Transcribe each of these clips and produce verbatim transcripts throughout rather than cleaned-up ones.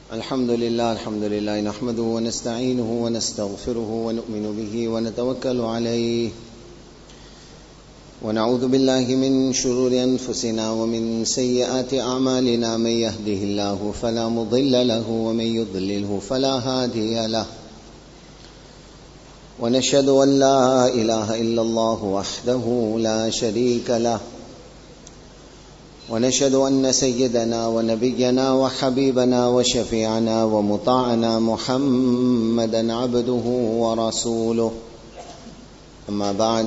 الحمد لله الحمد لله نحمده ونستعينه ونستغفره ونؤمن به ونتوكل عليه ونعوذ بالله من شرور أنفسنا ومن سيئات أعمالنا من يهده الله فلا مضل له ومن يضلله فلا هادي له ونشهد أن لا إله إلا الله وحده لا شريك له ونشهد أن سيدنا ونبينا وحبيبنا وشفيعنا ومطاعنا محمدا عبده ورسوله أما بعد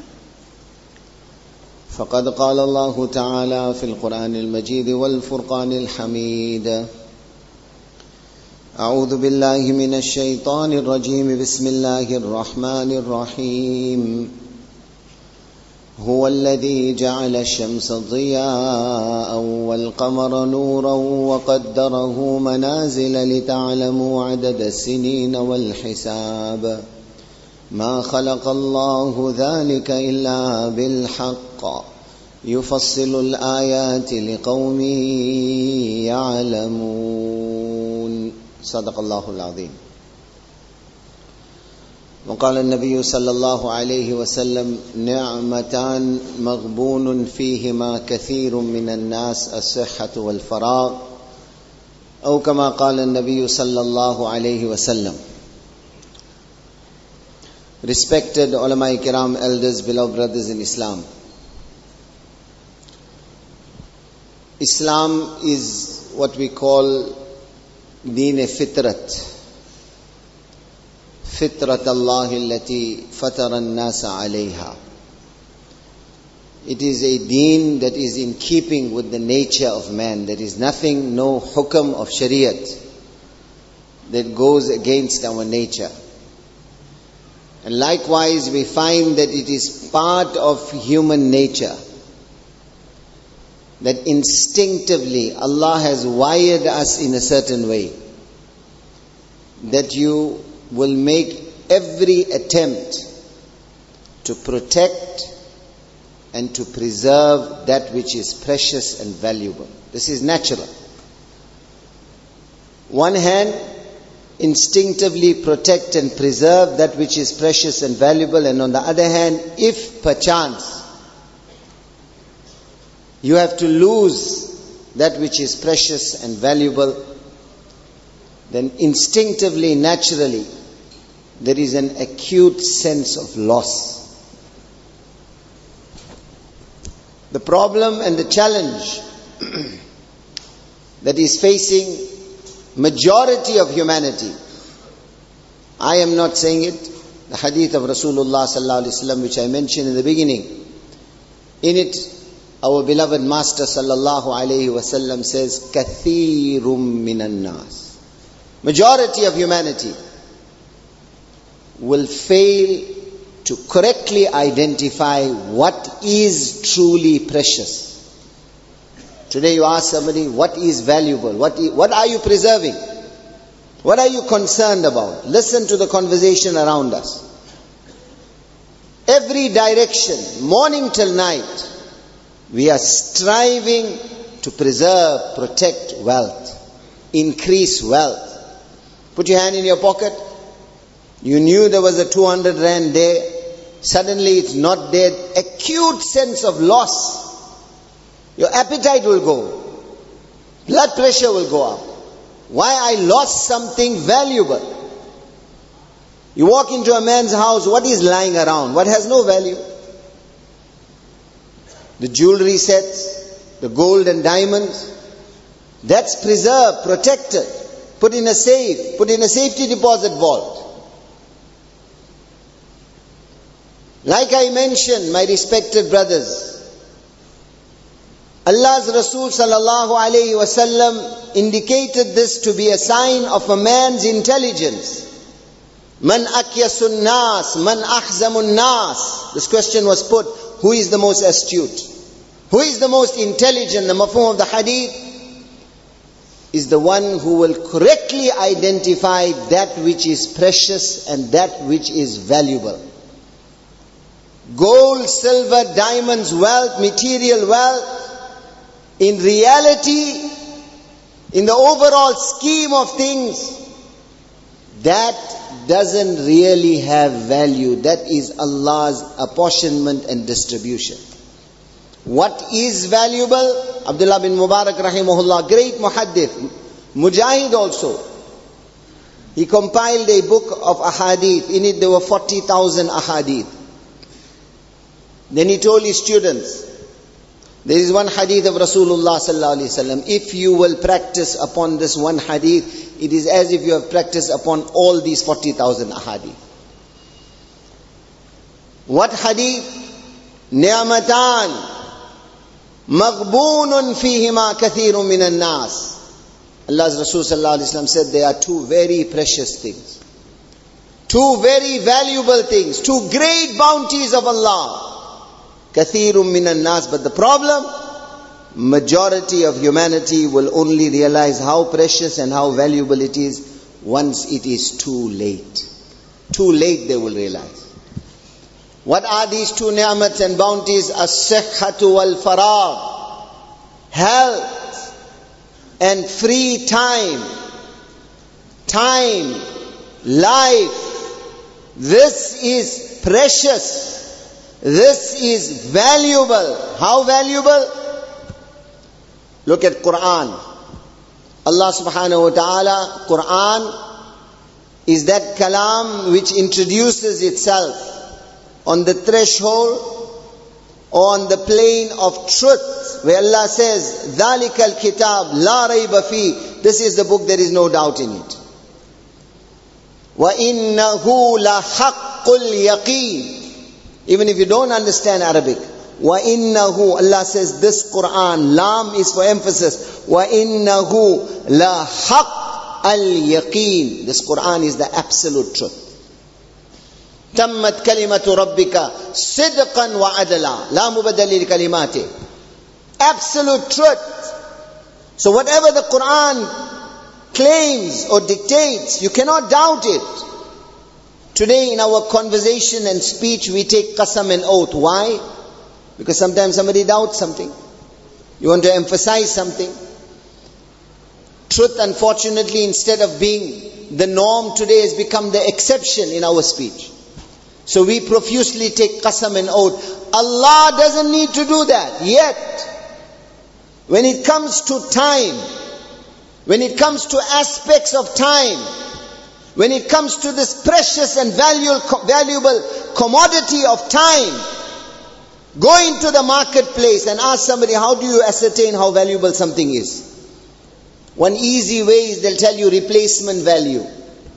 فقد قال الله تعالى في القرآن المجيد والفرقان الحميد أعوذ بالله من الشيطان الرجيم بسم الله الرحمن الرحيم هو الذي جعل الشمس ضياء والقمر نورا وقدره منازل لتعلموا عدد السنين والحساب ما خلق الله ذلك إلا بالحق يفصل الآيات لقوم يعلمون صدق الله العظيم. وقال النبي صلى الله عليه وسلم نعمتان مغبون فيهما كثير من الناس الصحة والفراغ أو كما قال النبي صلى الله عليه وسلم. Respected ulama kiram, elders, beloved brothers in Islam, Islam is what we call Deen-e-Fitrat, فطرة الله التي فطر الناس عليها. It is a deen that is in keeping with the nature of man. There is nothing, no hukam of Shariat that goes against our nature. And likewise we find that it is part of human nature that instinctively Allah has wired us in a certain way, that you will make every attempt to protect and to preserve that which is precious and valuable. This is natural. One hand, instinctively protect and preserve that which is precious and valuable, and on the other hand, if perchance you have to lose that which is precious and valuable, then instinctively, naturally, there is an acute sense of loss. The problem and the challenge that is facing majority of humanity, I am not saying it, the hadith of Rasulullah sallallahu alaihi wasallam which I mentioned in the beginning, in it our beloved Master sallallahu alaihi wasallam says, kathirum minan nas, majority of humanity will fail to correctly identify what is truly precious. Today you ask somebody, what is valuable? What, is, what are you preserving? What are you concerned about? Listen to the conversation around us. Every direction, morning till night, we are striving to preserve, protect wealth, increase wealth. Put your hand in your pocket. You knew there was a two hundred rand there. Suddenly it's not there. Acute sense of loss. Your appetite will go. Blood pressure will go up. Why? I lost something valuable. You walk into a man's house, what is lying around? What has no value? The jewelry sets, the gold and diamonds, that's preserved, protected, put in a safe, put in a safety deposit vault. Like I mentioned, my respected brothers, Allah's Rasul sallallahu alayhi wasallam indicated this to be a sign of a man's intelligence. Man akyasun nas, man ahzamun nas. This question was put, who is the most astute? Who is the most intelligent? The mafhum of the hadith is the one who will correctly identify that which is precious and that which is valuable. Gold, silver, diamonds, wealth, material wealth, in reality, in the overall scheme of things, that doesn't really have value. That is Allah's apportionment and distribution. What is valuable? Abdullah bin Mubarak rahimahullah, great muhaddith, Mujahid also, he compiled a book of ahadith. In it there were forty thousand ahadith. Then he told his students, there is one hadith of Rasulullah sallallahu alaihi wasallam. If you will practice upon this one hadith, it is as if you have practiced upon all these forty thousand ahadith. What hadith? Ni'matan maghbunun fihima kathirun minan nas. Allah's Rasul sallallahu alaihi wasallam said there are two very precious things. Two very valuable things. Two great bounties of Allah. Kathirum minan nas, but the problem, majority of humanity will only realize how precious and how valuable it is once it is too late. Too late they will realize. What are these two ni'mats and bounties? As-sihhatu wal-faragh, health and free time. Time, life, this is precious. This is valuable. How valuable? Look at Quran. Allah subhanahu wa ta'ala, Quran is that kalam which introduces itself on the threshold or on the plane of truth, where Allah says, ذَلِكَ الْكِتَابِ لَا رَيْبَ فِيهِ. This is the book, there is no doubt in it. وَإِنَّهُ لَحَقُّ الْيَقِينِ. Even if you don't understand Arabic, وَإِنَّهُ, Allah says this Quran, lam is for emphasis, وَإِنَّهُ لَحَقَّ الْيَقِينِ. This Quran is the absolute truth. تَمَّتْ كَلِمَةُ رَبِّكَ صِدْقًا وَعَدْلًا لَا مُبَدَّلَ لِكَلِمَاتِهِ. Absolute truth. So whatever the Quran claims or dictates, you cannot doubt it. Today in our conversation and speech we take qasam and oath. Why? Because sometimes somebody doubts something. You want to emphasize something. Truth, unfortunately, instead of being the norm today, has become the exception in our speech. So we profusely take qasam and oath. Allah doesn't need to do that. Yet, when it comes to time, when it comes to aspects of time, when it comes to this precious and valuable commodity of time, go into the marketplace and ask somebody, how do you ascertain how valuable something is? One easy way is they'll tell you replacement value.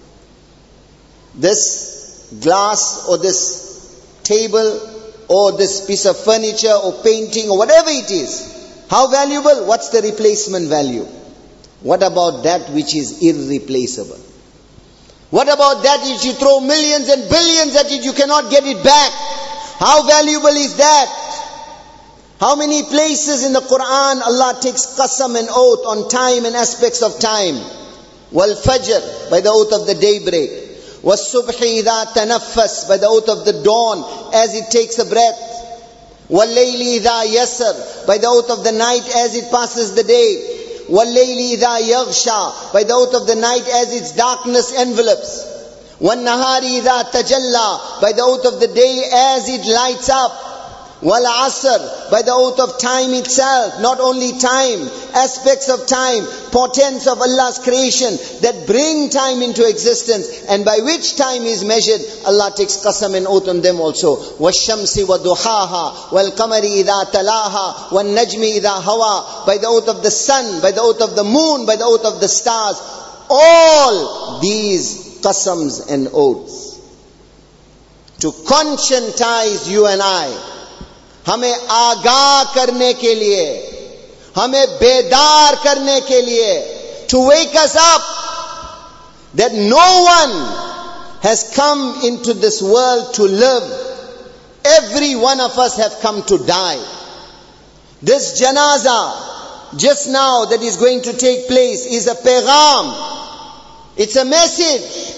This glass or this table or this piece of furniture or painting or whatever it is, how valuable? What's the replacement value? What about that which is irreplaceable? What about that if you throw millions and billions at it, you cannot get it back? How valuable is that? How many places in the Quran Allah takes qasam and oath on time and aspects of time? Wal fajr, by the oath of the daybreak. Was subhi idha tanaffas, by the oath of the dawn as it takes a breath. Wal layli idha yasar, by the oath of the night as it passes the day. وَاللَّيْلِ إِذَا يَغْشَى, by the oath of the night as its darkness envelops. وَالنَّهَارِ إِذَا تَجَلَّى, by the oath of the day as it lights up. وَالْعَصْرِ, by the oath of time itself, not only time, aspects of time, portents of Allah's creation that bring time into existence, and by which time is measured, Allah takes qasam and oath on them also. وَالشَّمْسِ وَضُحَاهَا وَالْقَمَرِ إِذَا تَلَاهَا وَالنَّجْمِ إِذَا هَوَى, by the oath of the sun, by the oath of the moon, by the oath of the stars. All these qasams and oaths to conscientize you and I, हमें आगाह करने के लिए, हमें बेदार करने के लिए, to wake us up that no one has come into this world to live. Every one of us have come to die. This janaza just now that is going to take place is a pagham. It's a message.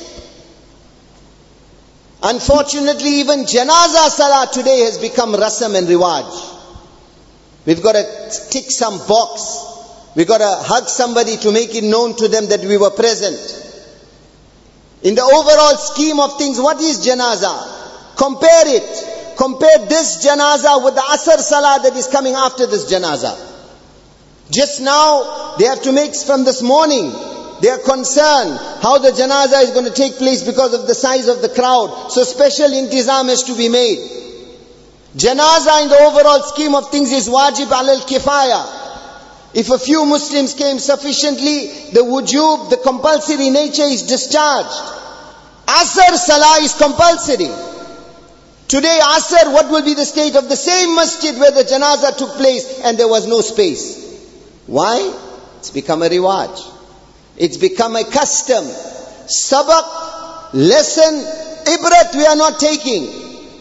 Unfortunately, even janaza salah today has become rasam and riwaj. We've got to tick some box. We got to hug somebody to make it known to them that we were present. In the overall scheme of things, what is janazah? Compare it. Compare this janazah with the Asr Salah that is coming after this janazah. Just now, they have to make from this morning. They are concerned how the janazah is going to take place because of the size of the crowd. So special intizam has to be made. Janazah in the overall scheme of things is wajib alal kifaya. If a few Muslims came sufficiently, the wujub, the compulsory nature is discharged. Asr Salah is compulsory. Today Asr, what will be the state of the same masjid where the janazah took place and there was no space? Why? It's become a riwaj. It's become a custom. Sabaq, lesson, ibrat we are not taking.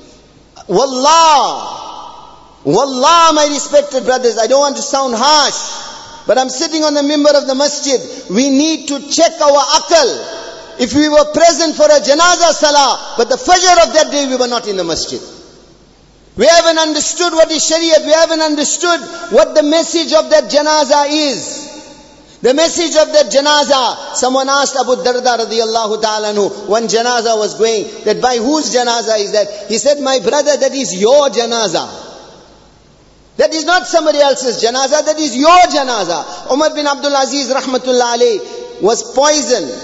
Wallah, Wallah, my respected brothers, I don't want to sound harsh, but I'm sitting on the mimbar of the masjid. We need to check our akal. If we were present for a janazah salah, but the fajr of that day we were not in the masjid. We haven't understood what is Shariat. We haven't understood what the message of that janazah is. The message of that janazah. Someone asked Abu Darda radiyallahu ta'ala anhu, when janazah was going, that by whose janazah is that? He said, my brother, that is your janazah. That is not somebody else's janazah, that is your janazah. Umar bin Abdul Aziz rahmatullah alayh was poisoned.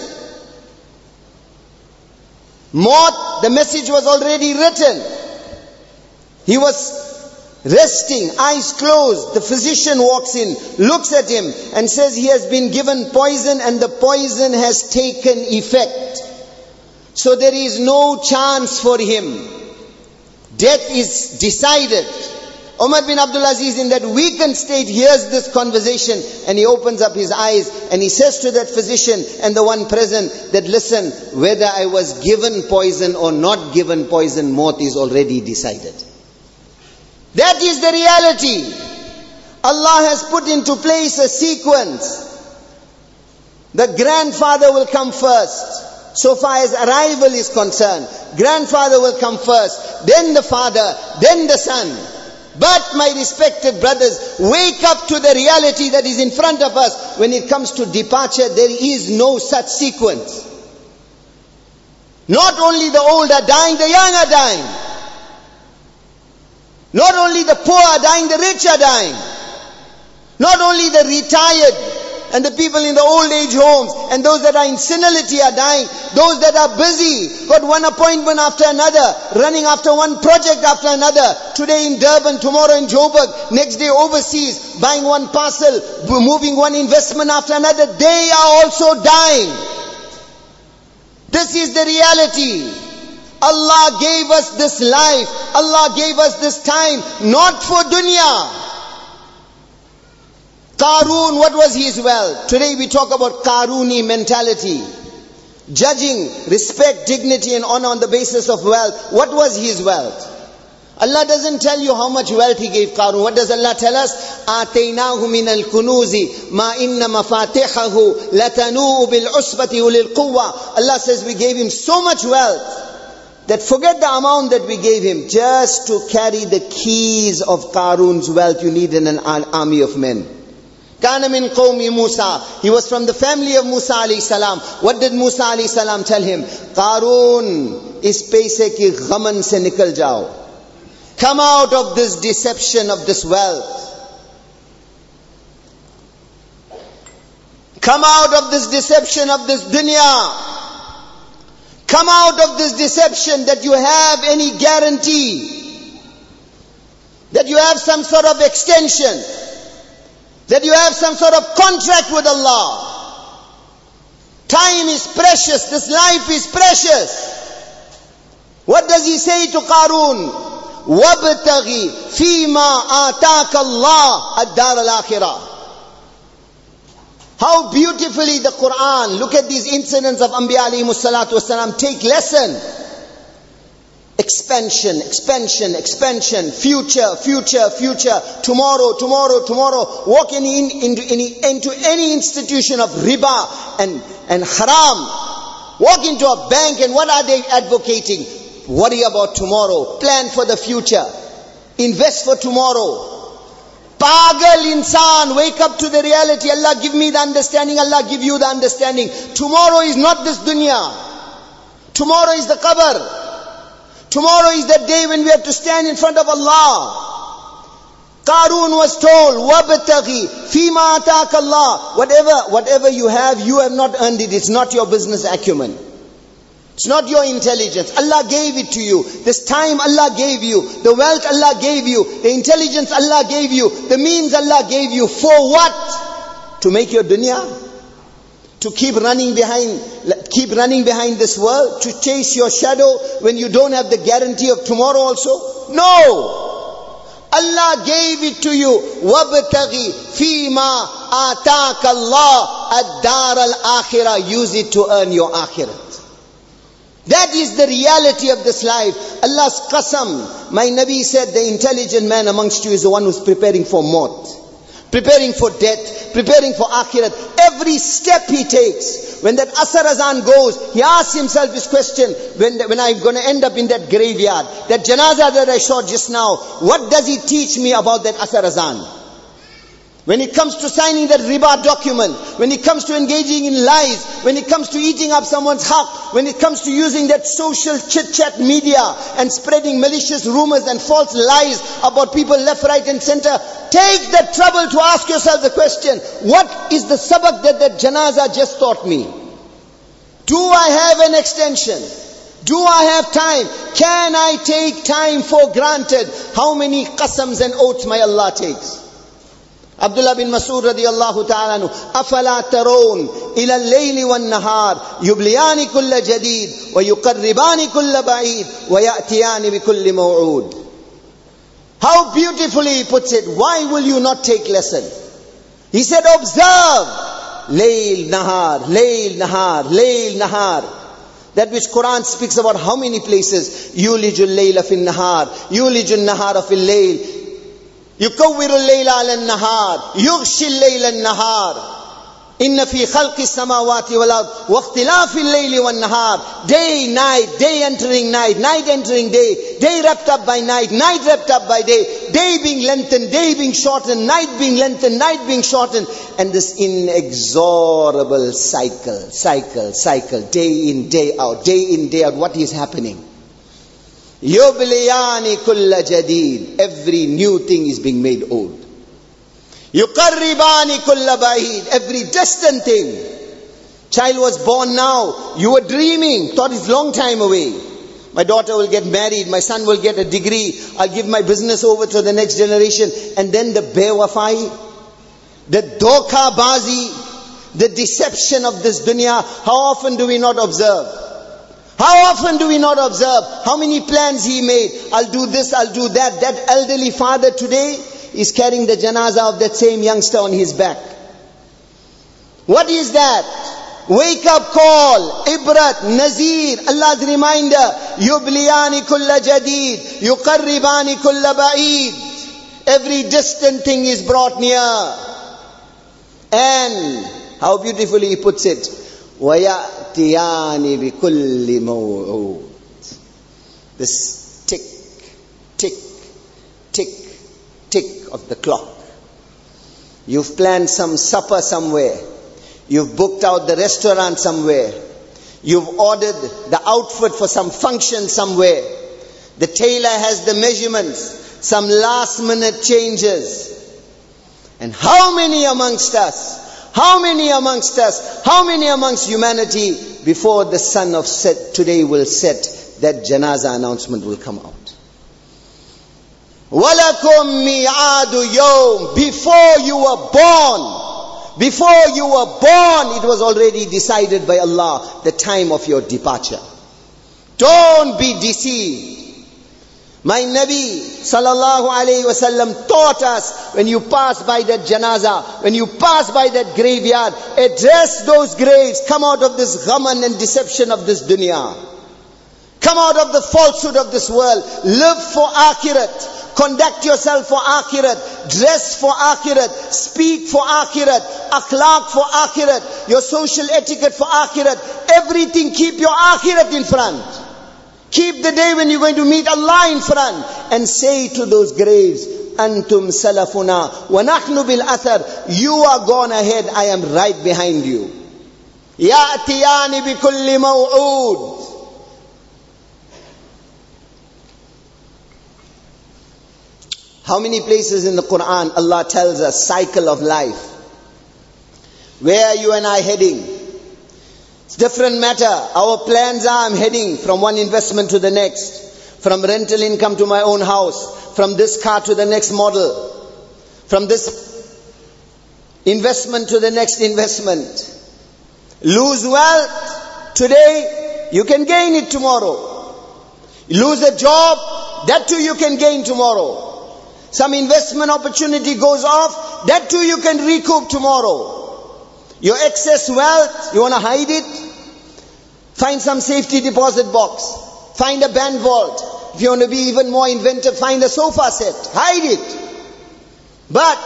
Maut, the message was already written. He was resting, eyes closed. The physician walks in, looks at him and says he has been given poison and the poison has taken effect. So there is no chance for him. Death is decided. Umar bin Abdul Aziz in that weakened state hears this conversation and he opens up his eyes and he says to that physician and the one present that listen, whether I was given poison or not given poison, maut is already decided. That is the reality. Allah has put into place a sequence. The grandfather will come first. So far as arrival is concerned, grandfather will come first, then the father, then the son. But my respected brothers, wake up to the reality that is in front of us. When it comes to departure, there is no such sequence. Not only the old are dying, the young are dying. Not only the poor are dying, the rich are dying. Not only the retired and the people in the old age homes and those that are in senility are dying. Those that are busy, got one appointment after another, running after one project after another. Today in Durban, tomorrow in Joburg, next day overseas, buying one parcel, moving one investment after another. They are also dying. This is the reality. Allah gave us this life. Allah gave us this time, not for dunya. Qarun, what was his wealth? Today we talk about Qaruni mentality. Judging, respect, dignity and honor on the basis of wealth. What was his wealth? Allah doesn't tell you how much wealth He gave Qarun. What does Allah tell us? آتَيْنَاهُ مِنَ الْكُنُوزِ مَا إِنَّ مَفَاتِحَهُ لَتَنُوءُ بِالْعُصْبَةِ أُولِي الْقُوَّةِ. Allah says we gave him so much wealth that forget the amount that we gave him. Just to carry the keys of Qarun's wealth, you need an army of men. Kana min qawmi Musa. He was from the family of Musa alayhi salam. What did Musa alayhi salam tell him? Qarun, is paise ki ghaman se nikal jao. Come out of this deception of this wealth. Come out of this deception of this dunya. Come out of this deception that you have any guarantee, that you have some sort of extension, that you have some sort of contract with Allah. Time is precious, this life is precious. What does he say to Qarun? وَابْتَغِي فِي مَا آتَاكَ اللَّهُ الدَّارَ الْآخِرَةِ. How beautifully the Quran, look at these incidents of Anbiya alayhimus salatu wasalam, take lesson. Expansion, expansion, expansion, future, future, future, tomorrow, tomorrow, tomorrow. Walk in, in, into, in, into any institution of riba and, and haram. Walk into a bank and what are they advocating? Worry about tomorrow. Plan for the future. Invest for tomorrow. Pagal insan, wake up to the reality. Allah give me the understanding, Allah give you the understanding. Tomorrow is not this dunya. Tomorrow is the qabr. Tomorrow is the day when we have to stand in front of Allah. Qarun was told, وَابْتَغِي فِيمَا أَتَاكَ اللَّهُ. Whatever, whatever you have, you have not earned it. It's not your business acumen. It's not your intelligence. Allah gave it to you. This time Allah gave you. The wealth Allah gave you. The intelligence Allah gave you. The means Allah gave you. For what? To make your dunya? To keep running behind, keep running behind this world? To chase your shadow when you don't have the guarantee of tomorrow also? No! Allah gave it to you. وَابْتَغِي فِي مَا آتَاكَ اللَّهُ الدَّارَ الْآخِرَةِ. Use it to earn your akhirat. That is the reality of this life. Allah's qasam. My Nabi said the intelligent man amongst you is the one who's preparing for maut, preparing for death, preparing for akhirat. Every step he takes. When that Asr Azan goes, he asks himself this question, when, when I'm going to end up in that graveyard, that janazah that I saw just now, what does it teach me about that Asr Azan? When it comes to signing that riba document, when it comes to engaging in lies, when it comes to eating up someone's haq, when it comes to using that social chit-chat media and spreading malicious rumors and false lies about people left, right and center, take the trouble to ask yourself the question, what is the sabak that that janazah just taught me? Do I have an extension? Do I have time? Can I take time for granted? How many qasams and oaths my Allah takes? Abdullah bin Mas'ud radiyallahu ta'ala anhu, أَفَلَا تَرَوْنَ إِلَى اللَّيْلِ وَالنَّهَارِ يُبْلِيَانِ كُلَّ جَدِيدٍ وَيُقَرِّبَانِ كُلَّ بَعِيدٍ وَيَأْتِيَانِ بِكُلِّ مَوْعُودٍ. How beautifully he puts it. Why will you not take lesson? He said, observe. Layl, Nahar, Layl, Nahar, Layl, Nahar. That which Quran speaks about how many places? Yulijul layla fil nahar, yulijul nahara fil layl. يكور الليل على النهار يغشي الليل النهار إن في خلق السماوات والأرض واختلاف الليل والنهار. Day, night, day entering night, night entering day, day wrapped up by night, night wrapped up by day, day being lengthened, day being shortened, night being lengthened, night being shortened, and this inexorable cycle, cycle, cycle, day in, day out, day in, day out. What is happening? يُبْلِيَانِ كُلَّ جَدِيدٍ. Every new thing is being made old. يُقَرِّبَانِ كُلَّ بَعِيدٍ. Every distant thing. Child was born now. You were dreaming. Thought it's long time away. My daughter will get married. My son will get a degree. I'll give my business over to the next generation. And then the bewafai, the dhoka bazi, the deception of this dunya. How often do we not observe? How often do we not observe? How many plans he made? I'll do this, I'll do that. That elderly father today is carrying the janazah of that same youngster on his back. What is that? Wake up call, ibrat, nazir, Allah's reminder. Yubliyani kulla jadid, yuqarribani kulla ba'id. Every distant thing is brought near. And how beautifully he puts it, وَيَأْتِيَانِ بِكُلِّ مَوْعُودٍ. This tick, tick, tick, tick of the clock. You've planned some supper somewhere. You've booked out the restaurant somewhere. You've ordered the outfit for some function somewhere. The tailor has the measurements, some last minute changes. And how many amongst us, how many amongst us, how many amongst humanity, before the sun of set today will set, that janazah announcement will come out. وَلَكُمْ مِيعَادُ يَوْمٍ. Before you were born, before you were born, it was already decided by Allah, the time of your departure. Don't be deceived. My Nabi sallallahu alayhi wasallam taught us, when you pass by that janazah, when you pass by that graveyard, address those graves. Come out of this ghaman and deception of this dunya. Come out of the falsehood of this world. Live for akhirat. Conduct yourself for akhirat. Dress for akhirat. Speak for akhirat. Akhlaq for akhirat. Your social etiquette for akhirat. Everything, keep your akhirat in front. Keep the day when you're going to meet Allah in front, and say to those graves, أنتم سلفنا ونحن بالأثر. You are gone ahead, I am right behind you. يأتيان بكل موعود. How many places in the Quran Allah tells us cycle of life? Where are you and I heading? It's different matter. Our plans are, I'm heading from one investment to the next, from rental income to my own house, from this car to the next model, from this investment to the next investment. Lose wealth today, you can gain it tomorrow. Lose a job, that too you can gain tomorrow. Some investment opportunity goes off, that too you can recoup tomorrow. Your excess wealth, you want to hide it? Find some safety deposit box. Find a bank vault. If you want to be even more inventive, find a sofa set. Hide it. But,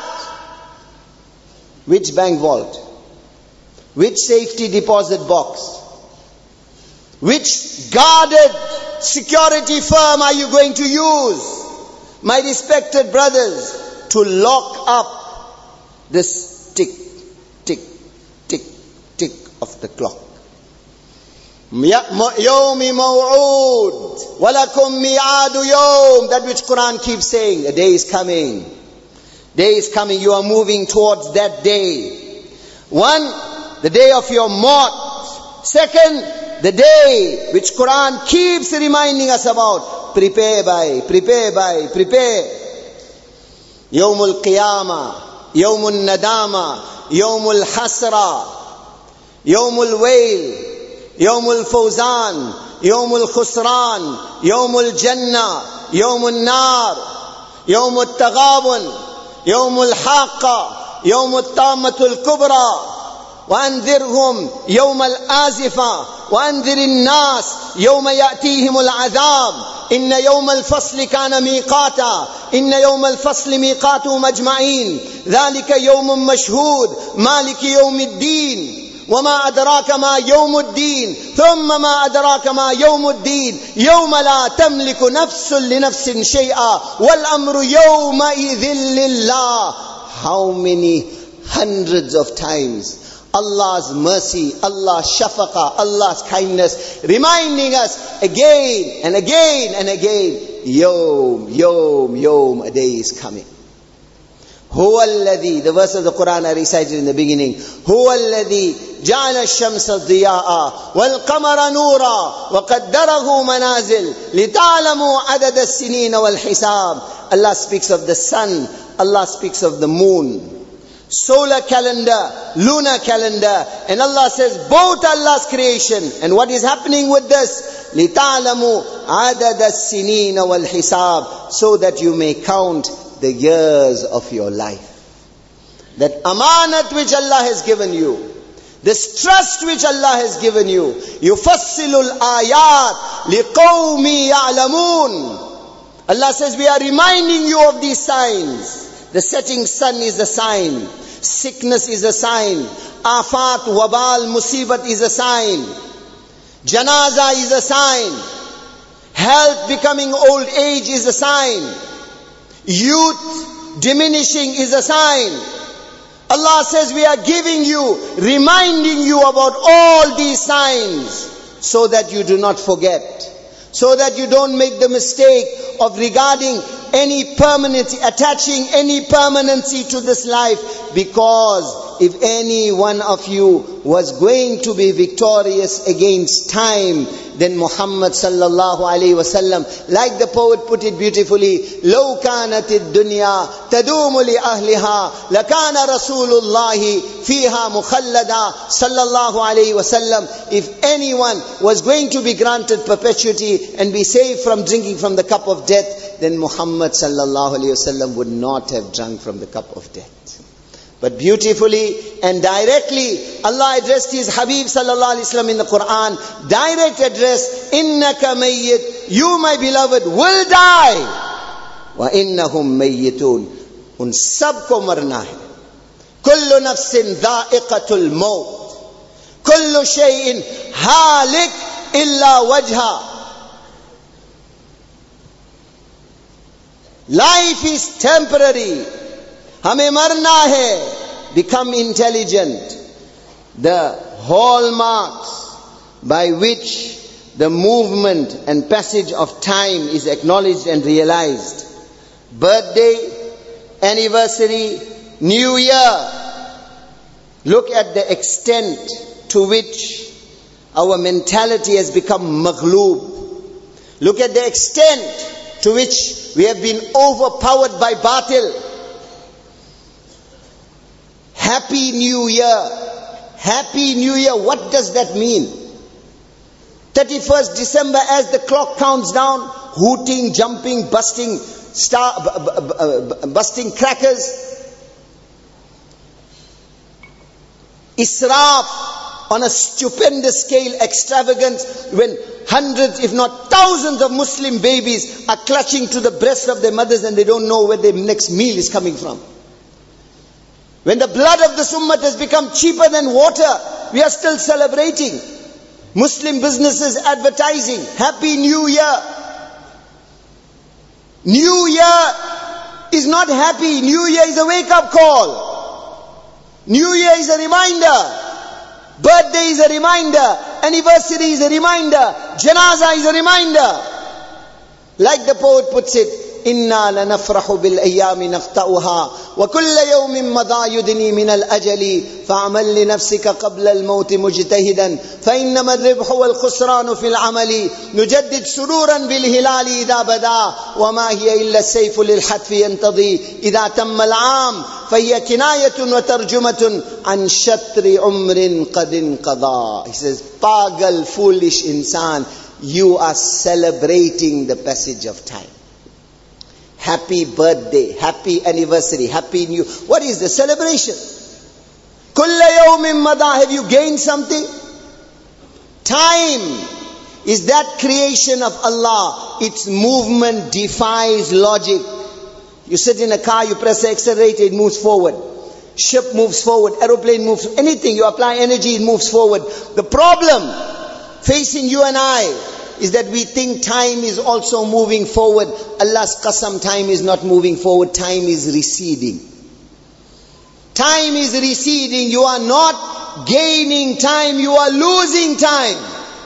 which bank vault? Which safety deposit box? Which guarded security firm are you going to use? My respected brothers, to lock up this tick, tick, tick, tick of the clock. Yawmi maw'ud, walakum mi'adu yawm. That which Quran keeps saying, a day is coming. Day is coming, you are moving towards that day. One, the day of your maut. Second, the day which Quran keeps reminding us about. Prepare by, prepare by, prepare. Yawmul Qiyamah, Yawmul Nadama, Yawmul Hasra, Yawmul Wail, Yawmul Fawzan, Yawmul Khusran, Yawmul Jannah, Yawmul Nar, Yawmul Taghabun, Yawmul Haqqa, Yawmul Tamatul Kubra. وأنذرهم يوم الآزفة وأنذر الناس يوم يأتيهم العذاب إن يوم الفصل كان ميقاتا إن يوم الفصل ميقاتهم أجمعين ذلك يوم مشهود مالك يوم الدين وما أدراك ما يوم الدين ثم ما أدراك ما يوم الدين يوم لا تملك نفس لنفس شيئا والأمر يومئذ لله. How many hundreds of times Allah's mercy, Allah's shafaqa, Allah's kindness, reminding us again and again and again, Yom, Yom, Yom, a day is coming. Huwa alladhi, the verse of the Quran I recited in the beginning, Huwa alladhi ja'ala ash-shamsa dhiya'a wal qamara nura wa qaddarahu manazil lita'lamu adada as-sinina wal hisab. Allah speaks of the sun, Allah speaks of the moon. Solar calendar, lunar calendar, and Allah says both Allah's creation. And what is happening with this? لِتَعْلَمُوا عَدَدَ السِّنِينَ وَالْحِسَابِ, so that you may count the years of your life. That amanat which Allah has given you, this trust which Allah has given you, يُفَصِّلُ الْآيَاتِ لِقَوْمِ يَعْلَمُونَ. Allah says we are reminding you of these signs. The setting sun is a sign. Sickness is a sign. Afat, wabal, musibat is a sign. Janaza is a sign. Health becoming old age is a sign. Youth diminishing is a sign. Allah says we are giving you, reminding you about all these signs so that you do not forget. So that you don't make the mistake of regarding any permanency, attaching any permanency to this life. Because if any one of you was going to be victorious against time, then Muhammad sallallahu alayhi wasallam, like the poet put it beautifully, لو كانت الدنيا تدوم لأهلها لكان رسول الله فيها مخلدا صلى الله عليه وسلم. If anyone was going to be granted perpetuity and be saved from drinking from the cup of death, then Muhammad sallallahu alayhi wasallam would not have drunk from the cup of death. But beautifully and directly, Allah addressed His Habib sallallahu alaihi wasallam in the Quran. Direct address, innaka mayyit, you my beloved will die. Wa innahum mayyitun, un sabko marna hai. Kullu nafsin dha'iqatul maut. Kullu shay'in halik illa wajha. Life is temporary. Hame marna hai. Become intelligent. The hallmarks by which the movement and passage of time is acknowledged and realized. Birthday, anniversary, New Year. Look at the extent to which our mentality has become maghloob. Look at the extent to which we have been overpowered by batil. Happy New Year. Happy New Year. What does that mean? thirty-first December, as the clock counts down, hooting, jumping, busting, star, b- b- b- busting crackers. Israf on a stupendous scale, extravagance, when hundreds if not thousands of Muslim babies are clutching to the breast of their mothers and they don't know where their next meal is coming from. When the blood of the ummah has become cheaper than water, we are still celebrating. Muslim businesses advertising, Happy New Year. New Year is not happy. New Year is a wake-up call. New Year is a reminder. Birthday is a reminder. Anniversary is a reminder. Janaza is a reminder. Like the poet puts it, إِنَّا لَنَفْرَحُ بِالْأَيَّامِ نَقْطَعُهَا وَكُلَّ يَوْمٍ مَضَى يُدْنِي مِنَ الْأَجَلِ فَعَمَلْ لِنَفْسِكَ قَبْلَ الْمَوْتِ مُجْتَهِدًا فَإِنَّمَا الرِّبْحُ وَالْخُسْرَانُ فِي الْعَمَلِ نُجَدِّدْ سُرُورًا بِالْهِلَالِ إِذَا بَدَا وَمَا هِيَ إِلَّا السَّيْفُ لِلْحَتْفِ يَنْتَضِي إِذَا تَمَّ الْعَامُ فَهِيَ كِنَايَةٌ وَتَرْجُمَةٌ عَنْ شَطْرِ عُمْرٍ قَدْ انْقَضَى. He says, Pagal, foolish insan, you are celebrating the passage of time. Happy birthday, happy anniversary, happy new... What is the celebration? Kulla yawmin madha. Have you gained something? Time is that creation of Allah. Its movement defies logic. You sit in a car, you press the accelerator, it moves forward. Ship moves forward, aeroplane moves, anything, you apply energy, it moves forward. The problem facing you and I is that we think time is also moving forward. Allah's qasam, time is not moving forward, time is receding. Time is receding. You are not gaining time, you are losing time.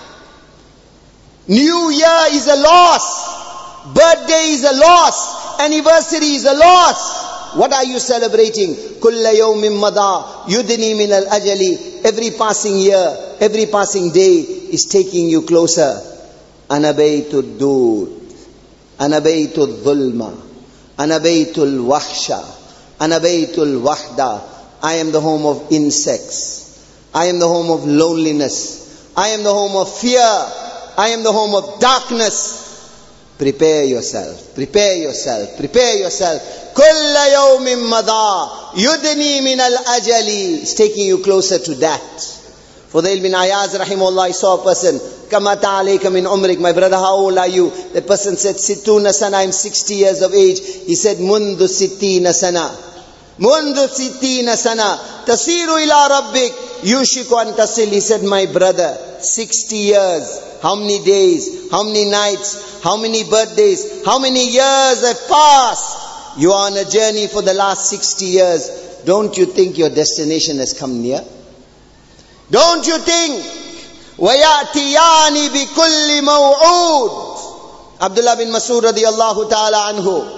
New Year is a loss. Birthday is a loss. Anniversary is a loss. What are you celebrating? Kulla yawmin madha yudni min al-ajali. Every passing year, every passing day is taking you closer. Ana baytul dud, ana baytul dhulma, ana baytul wahsha, ana baytul wahda. I am the home of insects. I am the home of loneliness. I am the home of fear. I am the home of darkness. Prepare yourself, prepare yourself, prepare yourself. Kulla yawmin madha yudni min al-ajali. It's taking you closer to that. Fudail bin Ayaz rahimahullah, I saw a person, Kamata alayka min umrik. My brother, how old are you? The person said, Sittuna sana, I'm sixty years of age. He said, Mundu sittina sana. Mundu sittina sana. Tasiru ila rabbik. Yushiku an tasil. He said, my brother, sixty years. How many days? How many nights? How many birthdays? How many years have passed? You are on a journey for the last sixty years. Don't you think your destination has come near? Don't you think? وَيَأْتِيَانِ بِكُلِّ مَوْعُودٍ. Abdullah bin Mas'ud radiyallahu ta'ala anhu,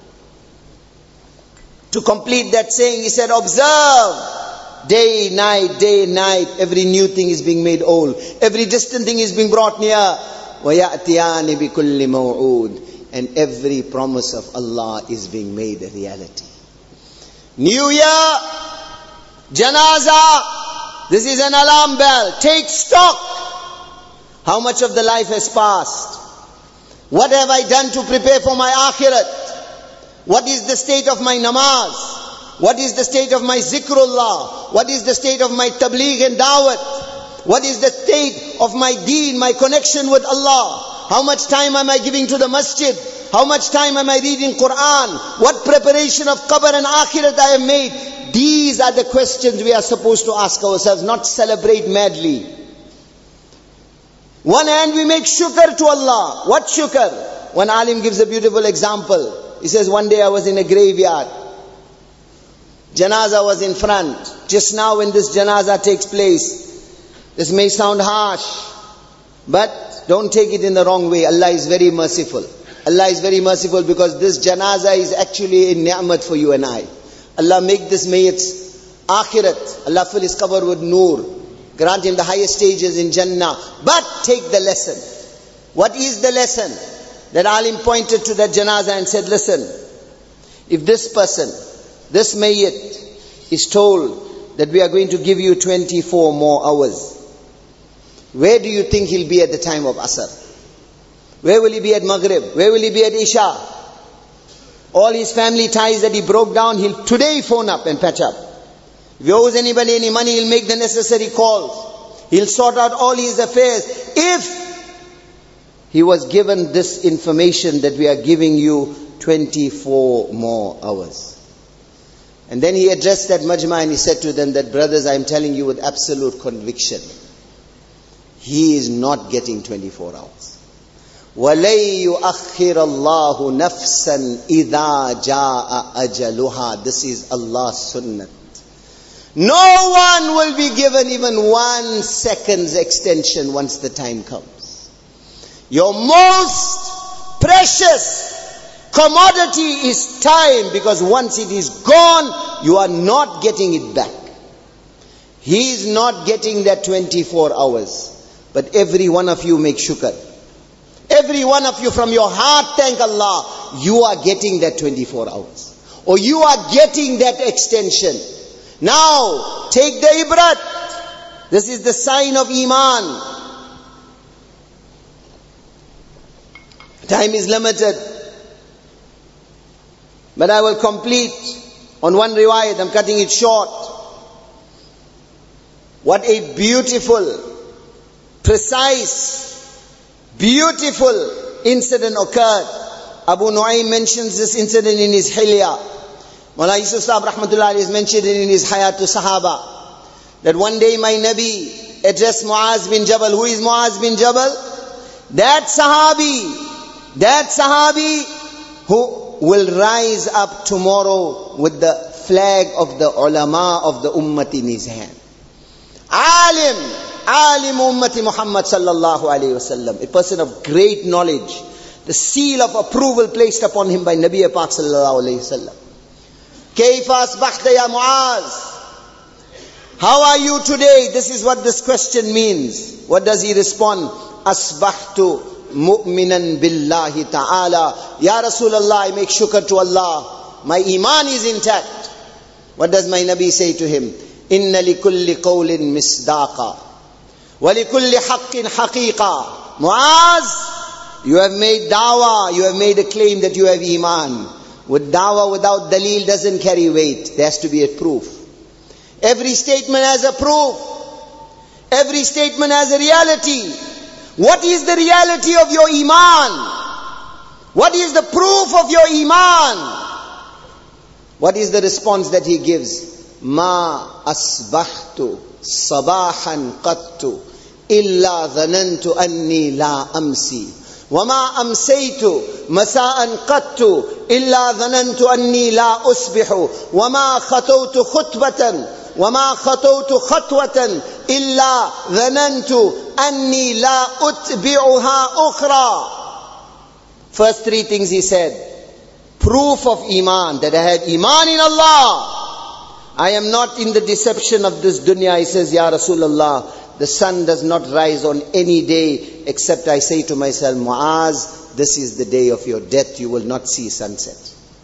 to complete that saying, he said, observe, day, night, day, night, every new thing is being made old. Every distant thing is being brought near. وَيَأْتِيَانِ بِكُلِّ مَوْعُودٍ. And every promise of Allah is being made a reality. New Year, Janaza. This is an alarm bell. Take stock. How much of the life has passed? What have I done to prepare for my akhirat? What is the state of my namaz? What is the state of my zikrullah? What is the state of my tabligh and dawat? What is the state of my deen, my connection with Allah? How much time am I giving to the masjid? How much time am I reading Quran? What preparation of qabr and akhirat I have made? These are the questions we are supposed to ask ourselves, not celebrate madly. One hand we make shukr to Allah. What shukr? One alim gives a beautiful example. He says, one day I was in a graveyard. Janaza was in front. Just now when this janaza takes place, this may sound harsh, but don't take it in the wrong way. Allah is very merciful. Allah is very merciful because this janaza is actually a ni'mat for you and I. Allah make this mayyit's akhirat. Allah fill his cover with noor. Grant him the highest stages in Jannah. But take the lesson. What is the lesson? That alim pointed to that janaza and said, listen, if this person, this mayyit is told that we are going to give you twenty-four more hours, where do you think he'll be at the time of Asr? Where will he be at Maghrib? Where will he be at Isha? All his family ties that he broke down, he'll today phone up and patch up. If he owes anybody any money, he'll make the necessary calls. He'll sort out all his affairs. If he was given this information that we are giving you twenty-four more hours. And then he addressed that majma and he said to them that, brothers, I am telling you with absolute conviction, he is not getting twenty-four hours. وَلَيْ يُؤَخِّرَ اللَّهُ نَفْسًا إِذَا جَاءَ أَجَلُهَا. This is Allah's sunnah. No one will be given even one second's extension once the time comes. Your most precious commodity is time, because once it is gone, you are not getting it back. He is not getting that twenty-four hours. But every one of you make shukr. Every one of you from your heart thank Allah, you are getting that twenty-four hours. Or you are getting that extension. Now, take the ibrat. This is the sign of Iman. Time is limited. But I will complete on one riwayat. I'm cutting it short. What a beautiful, precise, beautiful incident occurred. Abu Nu'aym mentions this incident in his Hilya. Mawlana Yusuf Sahib Rahmatullah has mentioned it in his Hayatu Sahaba. That one day my Nabi addressed Muaz bin Jabal. Who is Muaz bin Jabal? That Sahabi, that Sahabi who will rise up tomorrow with the flag of the ulama of the ummah in his hand. Alim, Alim Ummati Muhammad sallallahu alayhi wasallam, a person of great knowledge, the seal of approval placed upon him by Nabi Pak sallallahu alayhi wasallam. Kayfa asbakhta ya Muaz? How are you today? This is what this question means. What does he respond? Asbakhtu mu'minan billahi ta'ala. Ya Rasulullah, I make shukr to Allah. My iman is intact. What does my Nabi say to him? Inna likulli qawlin misdaqa. Wa likulli haqqin haqiqa. Muaz, you have made dawah, you have made a claim that you have iman. With dawah without dalil doesn't carry weight. There has to be a proof. Every statement has a proof. Every statement has a reality. What is the reality of your iman? What is the proof of your iman? What is the response that he gives? Ma asbahtu sabahan qattu illa dhanantu anni la amsi. وَمَا أَمْسَيْتُ مَسَاءً قَطُّ إِلَّا ظَنَنْتُ أَنِّي لَا أُصْبِحُ وَمَا خَطَوْتُ خُطْبَةً وَمَا خَطَوْتُ خَطْوَةً إِلَّا ظَنَنْتُ أَنِّي لَا أُتْبِعُهَا أُخْرَى. First three things he said. Proof of iman, that I had iman in Allah. I am not in the deception of this dunya. He says, Ya Rasulullah, the sun does not rise on any day except I say to myself, Muaz, this is the day of your death. You will not see sunset.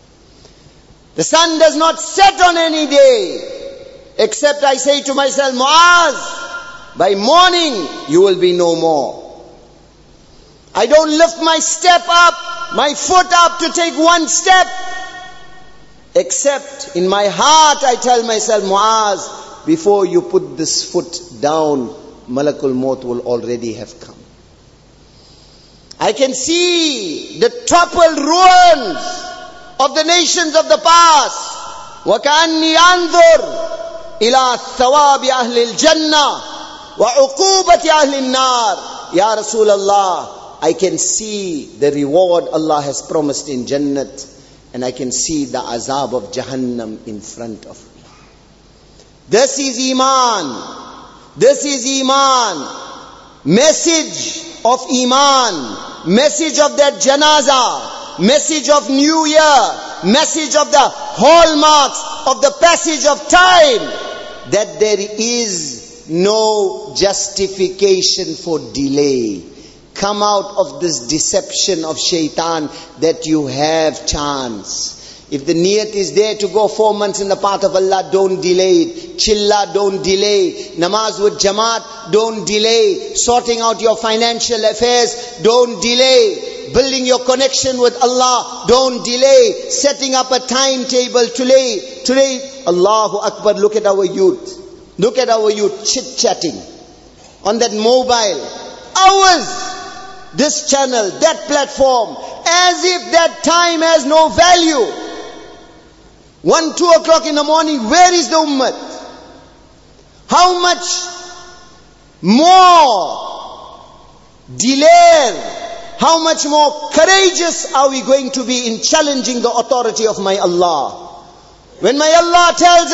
The sun does not set on any day except I say to myself, Muaz, by morning you will be no more. I don't lift my step up, my foot up to take one step, except in my heart I tell myself, Muaz, before you put this foot down, Malakul Maut will already have come. I can see the toppled ruins of the nations of the past. وَكَأَنِّي أَنْظُرُ إِلَى ثَوَابِ أَهْلِ الْجَنَّةِ وَعُقُوبَةِ أَهْلِ النَّارِ. Ya Rasulullah, I can see the reward Allah has promised in Jannat, and I can see the azab of Jahannam in front of me. This is Iman. This is Iman. Message of Iman. Message of that Janaza. Message of New Year. Message of the hallmarks of the passage of time. That there is no justification for delay. Come out of this deception of shaitan that you have chance. If the niyat is there to go four months in the path of Allah, don't delay it. Chilla, don't delay. Namaz with Jamaat, don't delay. Sorting out your financial affairs, don't delay. Building your connection with Allah, don't delay. Setting up a timetable today. Today, Allahu Akbar, look at our youth. Look at our youth chit-chatting on that mobile. Hours. This channel, that platform, as if that time has no value. One, two o'clock in the morning, where is the ummah? How much more delay, how much more courageous are we going to be in challenging the authority of my Allah? When my Allah tells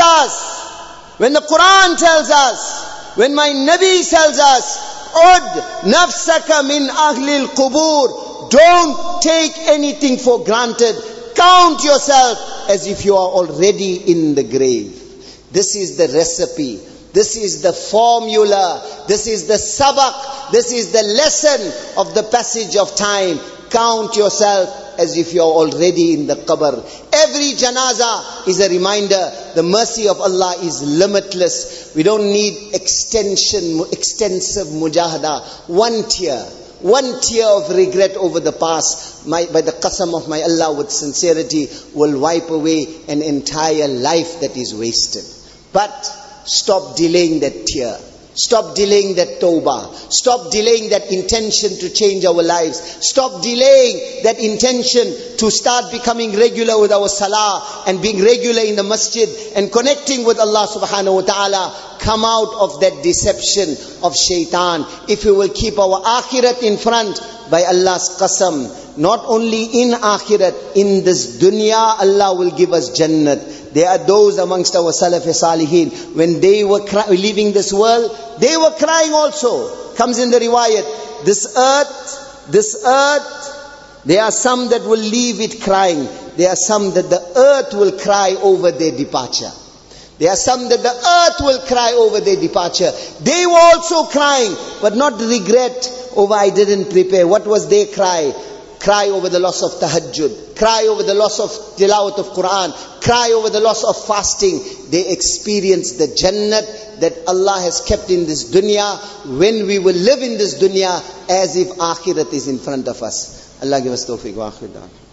us, when the Quran tells us, when my Nabi tells us, Ud nafsaka min ahlil qubur. Don't take anything for granted. Count yourself as if you are already in the grave. This is the recipe. This is the formula. This is the sabak. This is the lesson of the passage of time. Count yourself as if you are already in the qabr. Every janaza is a reminder. The mercy of Allah is limitless. We don't need extension, extensive mujahada. One tear, one tear of regret over the past, my, by the qasam of my Allah with sincerity, will wipe away an entire life that is wasted. But stop delaying that tear. Stop delaying that tawbah. Stop delaying that intention to change our lives. Stop delaying that intention to start becoming regular with our salah and being regular in the masjid and connecting with Allah subhanahu wa ta'ala. Come out of that deception of shaitan. If we will keep our akhirat in front, by Allah's qasam, not only in akhirat, in this dunya, Allah will give us jannat. There are those amongst our Salaf Salihin, when they were cry- leaving this world, they were crying also. Comes in the riwayat, this earth, this earth, there are some that will leave it crying. There are some that the earth will cry over their departure. There are some that the earth will cry over their departure. They were also crying, but not regret over I didn't prepare. What was their cry? Cry over the loss of tahajjud. Cry over the loss of tilawat of Quran. Cry over the loss of fasting. They experience the jannat that Allah has kept in this dunya, when we will live in this dunya as if akhirat is in front of us. Allah give us tawfiq wa akhir da'wana.